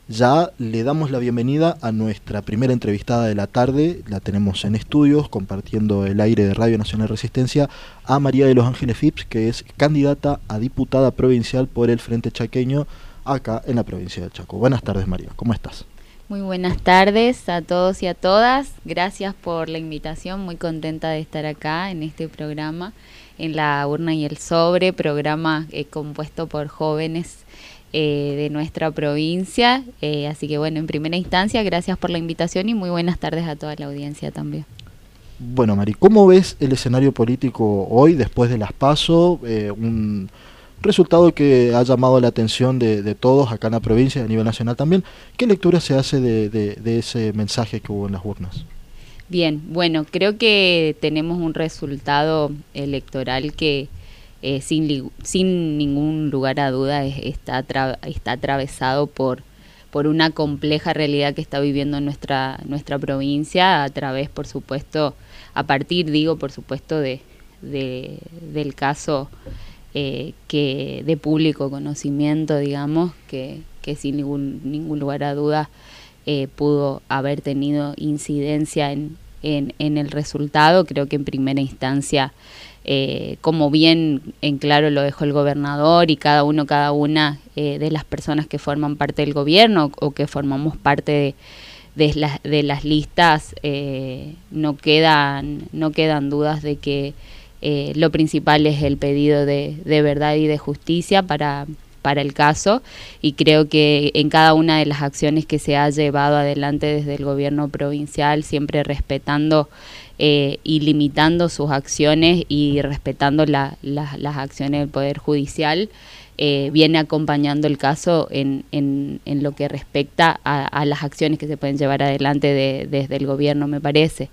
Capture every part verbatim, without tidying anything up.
Ya le damos la bienvenida a nuestra primera entrevistada de la tarde. La tenemos en estudios, compartiendo el aire de Radio Nacional Resistencia, a María de los Ángeles Phipps, que es candidata a diputada provincial por el Frente Chaqueño, acá en la provincia de Chaco. Buenas tardes, María, ¿cómo estás? Muy buenas tardes a todos y a todas. Gracias por la invitación, muy contenta de estar acá en este programa, en La Urna y el Sobre, programa eh, compuesto por jóvenes eh, de nuestra provincia. Eh, así que bueno, en primera instancia, gracias por la invitación y muy buenas tardes a toda la audiencia también. Bueno, Mari, ¿cómo ves el escenario político hoy, después de las PASO? Eh, un resultado que ha llamado la atención de, de todos acá en la provincia y a nivel nacional también. ¿Qué lectura se hace de, de, de ese mensaje que hubo en las urnas? Bien, bueno, creo que tenemos un resultado electoral que eh, sin, sin ningún lugar a duda es, está, tra está atravesado por, por una compleja realidad que está viviendo nuestra, nuestra provincia, a través, por supuesto, a partir, digo, por supuesto, de, de, del caso eh, que de público conocimiento, digamos, que, que sin ningún, ningún lugar a duda Eh, pudo haber tenido incidencia en, en, en el resultado. Creo que en primera instancia, eh, como bien en claro lo dejó el gobernador y cada uno, cada una eh, de las personas que forman parte del gobierno o que formamos parte de, de, las, de las listas, eh, no quedan, no quedan dudas de que eh, lo principal es el pedido de, de verdad y de justicia para para el caso, y creo que en cada una de las acciones que se ha llevado adelante desde el gobierno provincial, siempre respetando eh, y limitando sus acciones y respetando la, la, las acciones del Poder Judicial, eh, viene acompañando el caso en, en, en lo que respecta a, a las acciones que se pueden llevar adelante de, desde el gobierno, me parece.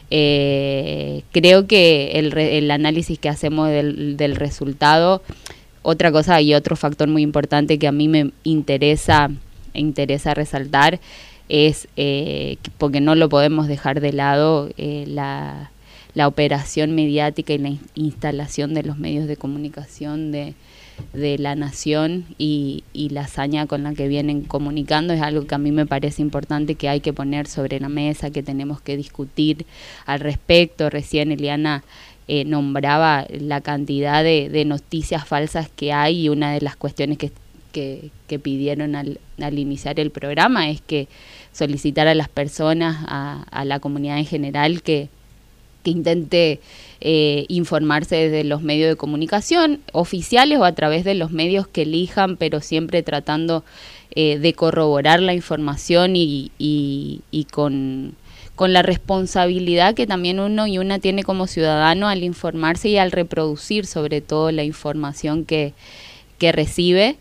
Eh, creo que el, el análisis que hacemos del, del resultado, otra cosa y otro factor muy importante que a mí me interesa, interesa resaltar es, eh, porque no lo podemos dejar de lado, eh, la, la operación mediática y la in instalación de los medios de comunicación de, de la nación y, y la hazaña con la que vienen comunicando. Es algo que a mí me parece importante, que hay que poner sobre la mesa, que tenemos que discutir al respecto. Recién Eliana Eh, nombraba la cantidad de, de noticias falsas que hay, y una de las cuestiones que, que, que pidieron al, al iniciar el programa es que solicitar a las personas, a, a la comunidad en general, que, que intente eh, informarse desde los medios de comunicación oficiales o a través de los medios que elijan, pero siempre tratando eh, de corroborar la información y, y, y con... con la responsabilidad que también uno y una tiene como ciudadano al informarse y al reproducir sobre todo la información que, que recibe.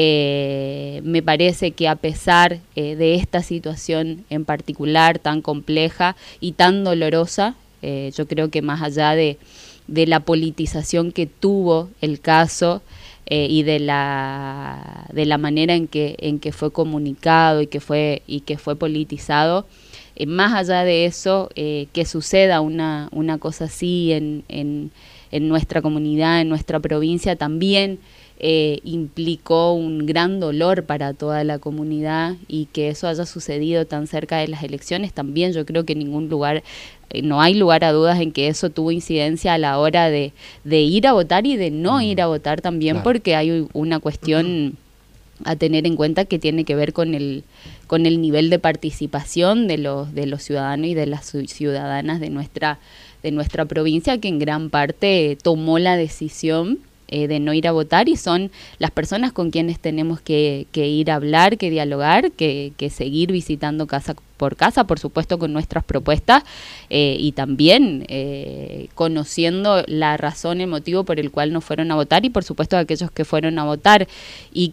Eh, me parece que a pesar eh, de esta situación en particular tan compleja y tan dolorosa, eh, yo creo que más allá de, de la politización que tuvo el caso eh, y de la, de la manera en que, en que fue comunicado y que fue, y que fue politizado, Eh, más allá de eso, eh, que suceda una, una cosa así en, en, en nuestra comunidad, en nuestra provincia, también eh, implicó un gran dolor para toda la comunidad, y que eso haya sucedido tan cerca de las elecciones también. Yo creo que en ningún lugar, eh, no hay lugar a dudas en que eso tuvo incidencia a la hora de, de ir a votar y de no ir a votar también, claro, porque hay una cuestión a tener en cuenta que tiene que ver con el con el nivel de participación de los de los ciudadanos y de las ciudadanas de nuestra de nuestra provincia, que en gran parte tomó la decisión eh, de no ir a votar, y son las personas con quienes tenemos que, que ir a hablar, que dialogar, que, que seguir visitando casa por casa, por supuesto con nuestras propuestas, eh, y también eh, conociendo la razón, el motivo por el cual no fueron a votar, y por supuesto aquellos que fueron a votar y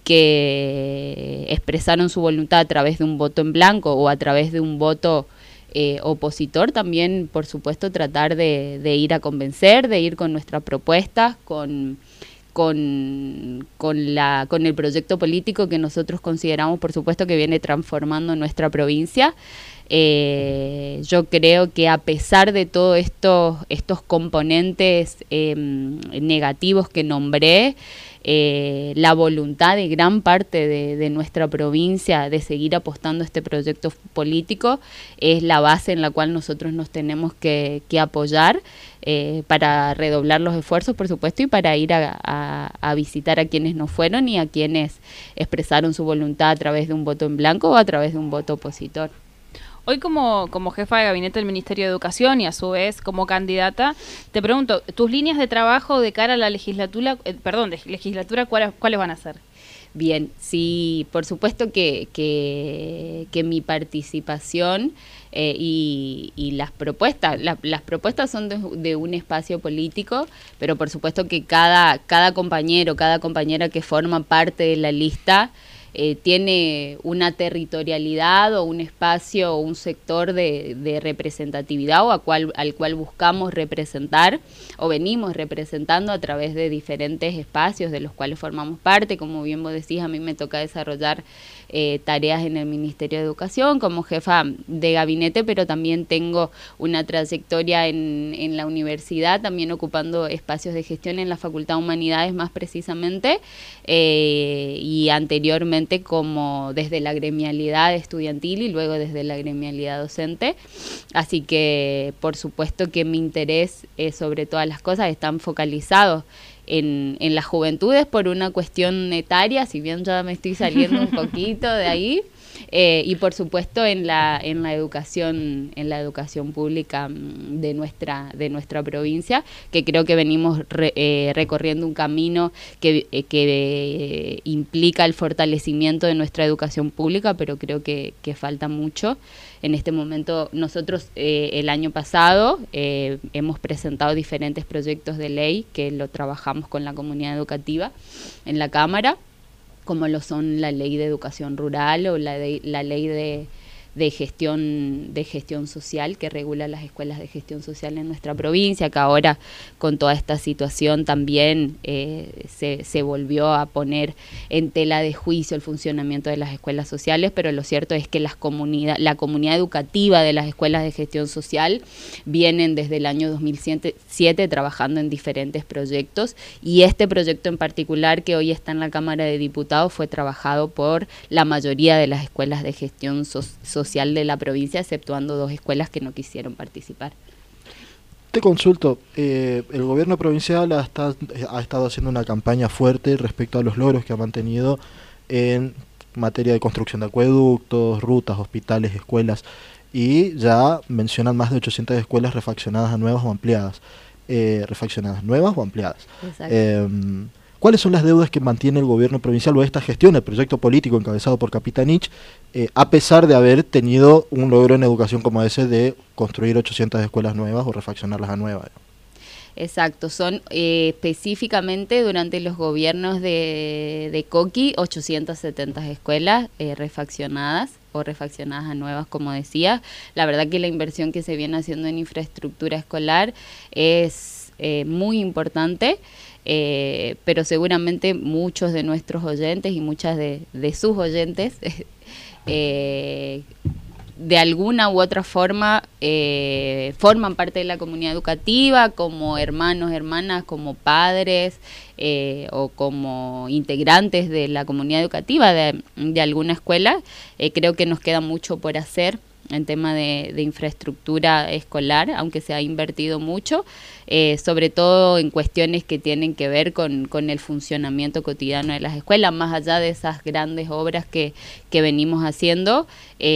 que expresaron su voluntad a través de un voto en blanco o a través de un voto eh, opositor, también por supuesto tratar de, de ir a convencer, de ir con nuestras propuestas, con... Con, con, la, con el proyecto político que nosotros consideramos, por supuesto, que viene transformando nuestra provincia. Eh, yo creo que a pesar de todos estos, estos componentes eh, negativos que nombré, eh, la voluntad de gran parte de, de nuestra provincia de seguir apostando a este proyecto político es la base en la cual nosotros nos tenemos que, que apoyar eh, para redoblar los esfuerzos, por supuesto, y para ir a, a, a visitar a quienes no fueron y a quienes expresaron su voluntad a través de un voto en blanco o a través de un voto opositor. Hoy como, como jefa de gabinete del Ministerio de Educación y a su vez como candidata, te pregunto, tus líneas de trabajo de cara a la legislatura, eh, perdón, de legislatura, ¿cuáles, cuáles van a ser? Bien, sí, por supuesto que, que, que mi participación eh, y, y las propuestas, la, las propuestas son de, de un espacio político, pero por supuesto que cada, cada compañero, cada compañera que forma parte de la lista Eh, tiene una territorialidad o un espacio o un sector de, de representatividad o a cual, al cual buscamos representar o venimos representando a través de diferentes espacios de los cuales formamos parte. Como bien vos decís, a mí me toca desarrollar eh, tareas en el Ministerio de Educación como jefa de gabinete, pero también tengo una trayectoria en, en la universidad, también ocupando espacios de gestión en la Facultad de Humanidades más precisamente, eh, y anteriormente como desde la gremialidad estudiantil y luego desde la gremialidad docente. Así que por supuesto que mi interés eh, sobre todas las cosas están focalizados en, en las juventudes por una cuestión etaria, si bien ya me estoy saliendo un poquito de ahí, eh, y por supuesto en la en la educación en la educación pública de nuestra de nuestra provincia, que creo que venimos re, eh, recorriendo un camino que, eh, que eh, implica el fortalecimiento de nuestra educación pública, pero creo que, que falta mucho. En este momento nosotros eh, el año pasado eh, hemos presentado diferentes proyectos de ley que lo trabajamos con la comunidad educativa en la Cámara, como lo son la ley de educación rural o la, de, la ley de, de gestión de gestión social que regula las escuelas de gestión social en nuestra provincia, que ahora con toda esta situación también eh, se, se volvió a poner en tela de juicio el funcionamiento de las escuelas sociales, pero lo cierto es que las comunidad, la comunidad educativa de las escuelas de gestión social vienen desde el año dos mil siete trabajando en diferentes proyectos, y este proyecto en particular que hoy está en la Cámara de Diputados fue trabajado por la mayoría de las escuelas de gestión so social de la provincia, exceptuando dos escuelas que no quisieron participar. Te consulto, eh, el gobierno provincial ha, está, ha estado haciendo una campaña fuerte respecto a los logros que ha mantenido en materia de construcción de acueductos, rutas, hospitales, escuelas, y ya mencionan más de ochocientas escuelas refaccionadas a nuevas o ampliadas. Eh, refaccionadas nuevas o ampliadas. Eh, ¿Cuáles son las deudas que mantiene el gobierno provincial o esta gestión, el proyecto político encabezado por Capitanich, eh, a pesar de haber tenido un logro en educación como ese de construir ochocientas escuelas nuevas o refaccionarlas a nuevas? Exacto, son eh, específicamente durante los gobiernos de, de Coqui ochocientas setenta escuelas eh, refaccionadas o refaccionadas a nuevas, como decía. La verdad que la inversión que se viene haciendo en infraestructura escolar es eh, muy importante. Eh, pero seguramente muchos de nuestros oyentes y muchas de, de sus oyentes eh, de alguna u otra forma eh, forman parte de la comunidad educativa como hermanos, hermanas, como padres eh, o como integrantes de la comunidad educativa de, de alguna escuela. Eh, creo que nos queda mucho por hacer en tema de, de infraestructura escolar, aunque se ha invertido mucho, eh, sobre todo en cuestiones que tienen que ver con, con el funcionamiento cotidiano de las escuelas, más allá de esas grandes obras que, que venimos haciendo.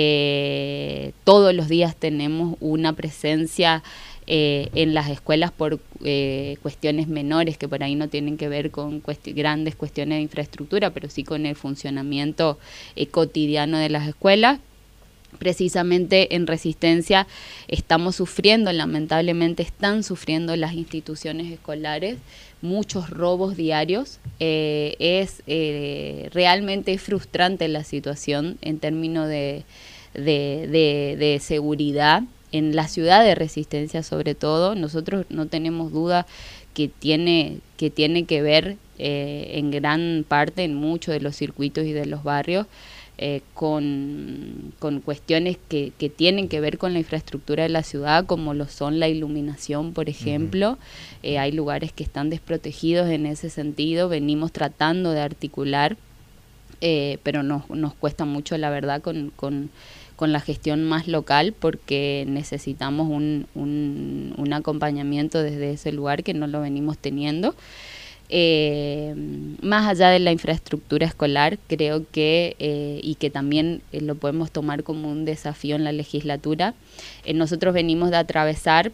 Eh, todos los días tenemos una presencia eh, en las escuelas por eh, cuestiones menores que por ahí no tienen que ver con cuesti- grandes cuestiones de infraestructura, pero sí con el funcionamiento eh, cotidiano de las escuelas. Precisamente en Resistencia estamos sufriendo, lamentablemente están sufriendo las instituciones escolares muchos robos diarios. Eh, es eh, realmente frustrante la situación en términos de, de, de, de seguridad en la ciudad de Resistencia, sobre todo. Nosotros no tenemos duda que tiene que tiene que ver eh, en gran parte en muchos de los circuitos y de los barrios eh, con, con cuestiones que, que tienen que ver con la infraestructura de la ciudad, como lo son la iluminación, por ejemplo. Uh-huh. eh, hay lugares que están desprotegidos en ese sentido, venimos tratando de articular, eh, pero nos, nos cuesta mucho, la verdad, con, con, con la gestión más local, porque necesitamos un, un, un acompañamiento desde ese lugar que no lo venimos teniendo. Eh, más allá de la infraestructura escolar, creo que, eh, y que también eh, lo podemos tomar como un desafío en la legislatura, eh, nosotros venimos de atravesar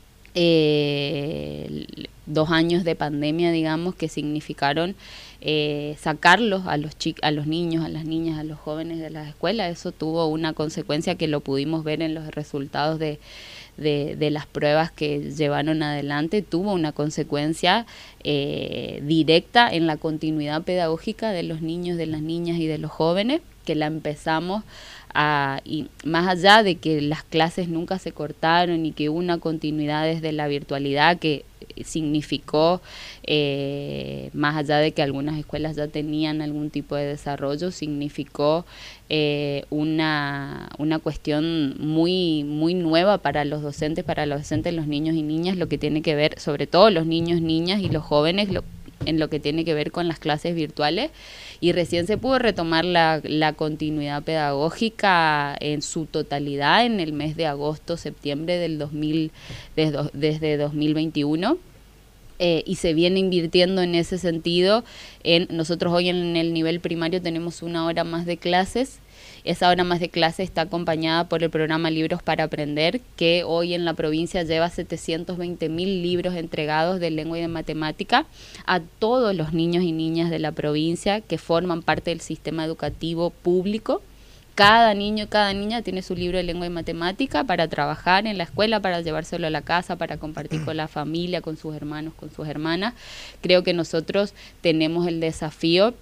eh, dos años de pandemia, digamos, que significaron eh, sacarlos a los chi- a los niños, a las niñas, a los jóvenes de las escuelas. Eso tuvo una consecuencia que lo pudimos ver en los resultados de De, de las pruebas que llevaron adelante, tuvo una consecuencia eh, directa en la continuidad pedagógica de los niños, de las niñas y de los jóvenes, que la empezamos a, y más allá de que las clases nunca se cortaron y que hubo una continuidad desde la virtualidad que significó, eh, más allá de que algunas escuelas ya tenían algún tipo de desarrollo, significó eh, una, una cuestión muy, muy nueva para los docentes, para los docentes, los niños y niñas, lo que tiene que ver, sobre todo los niños, niñas y los jóvenes, lo, en lo que tiene que ver con las clases virtuales, y recién se pudo retomar la, la continuidad pedagógica en su totalidad en el mes de agosto, septiembre del dos mil, desde, desde dos mil veintiuno. Eh, y se viene invirtiendo en ese sentido. En, nosotros hoy en el nivel primario tenemos una hora más de clases. Esa hora más de clase está acompañada por el programa Libros para Aprender, que hoy en la provincia lleva setecientos veinte mil libros entregados de lengua y de matemática a todos los niños y niñas de la provincia que forman parte del sistema educativo público. Cada niño, cada niña tiene su libro de lengua y matemática para trabajar en la escuela, para llevárselo a la casa, para compartir con la familia, con sus hermanos, con sus hermanas. Creo que nosotros tenemos el desafío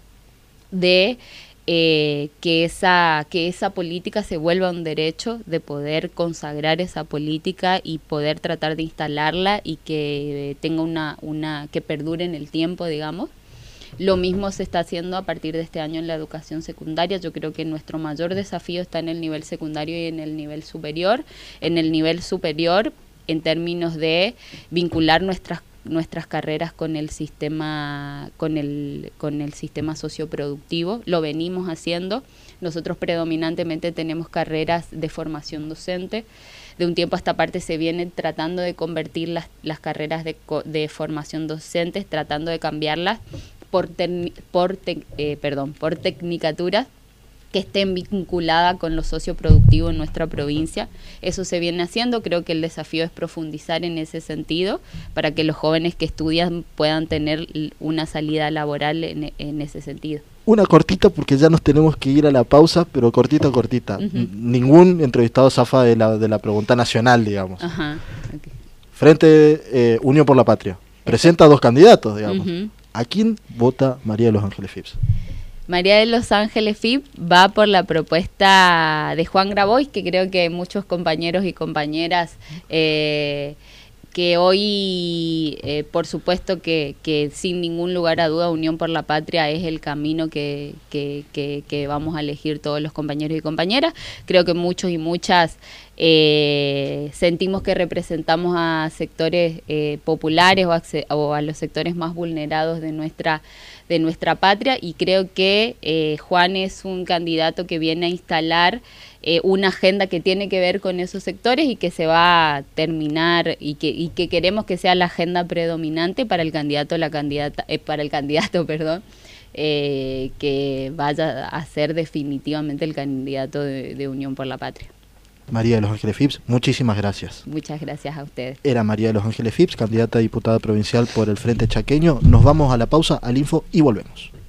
de eh, que esa, que esa política se vuelva un derecho, de poder consagrar esa política y poder tratar de instalarla y que tenga una, una, que perdure en el tiempo, digamos. Lo mismo se está haciendo a partir de este año en la educación secundaria. Yo creo que nuestro mayor desafío está en el nivel secundario y en el nivel superior. En el nivel superior, en términos de vincular nuestras nuestras carreras con el sistema con el con el sistema socioproductivo, lo venimos haciendo. Nosotros predominantemente tenemos carreras de formación docente. De un tiempo a esta parte se vienen tratando de convertir las, las carreras de, de formación docentes, tratando de cambiarlas por, tec, por, tec, eh, perdón, por tecnicaturas que estén vinculadas con lo socioproductivo en nuestra provincia. Eso se viene haciendo. Creo que el desafío es profundizar en ese sentido para que los jóvenes que estudian puedan tener una salida laboral en, en ese sentido. Una cortita, porque ya nos tenemos que ir a la pausa, pero cortita, cortita. Uh-huh. Ningún entrevistado zafa de la, de la pregunta nacional, digamos. Ajá, okay. Frente eh, Unión por la Patria presenta dos candidatos, digamos. Uh-huh. ¿A quién vota María de los Ángeles Phipps? María de los Ángeles Phipps va por la propuesta de Juan Grabois, que creo que muchos compañeros y compañeras eh, que hoy, eh, por supuesto que, que sin ningún lugar a duda, Unión por la Patria es el camino que, que, que, que vamos a elegir todos los compañeros y compañeras. Creo que muchos y muchas eh, sentimos que representamos a sectores eh, populares o a, o a los sectores más vulnerados de nuestra de nuestra patria, y creo que eh, Juan es un candidato que viene a instalar eh, una agenda que tiene que ver con esos sectores y que se va a terminar y que y que queremos que sea la agenda predominante para el candidato la candidata eh, para el candidato perdón eh, que vaya a ser definitivamente el candidato de, de Unión por la Patria. María de los Ángeles Phipps, muchísimas gracias. Muchas gracias a ustedes. Era María de los Ángeles Phipps, candidata a diputada provincial por el Frente Chaqueño. Nos vamos a la pausa, al info y volvemos.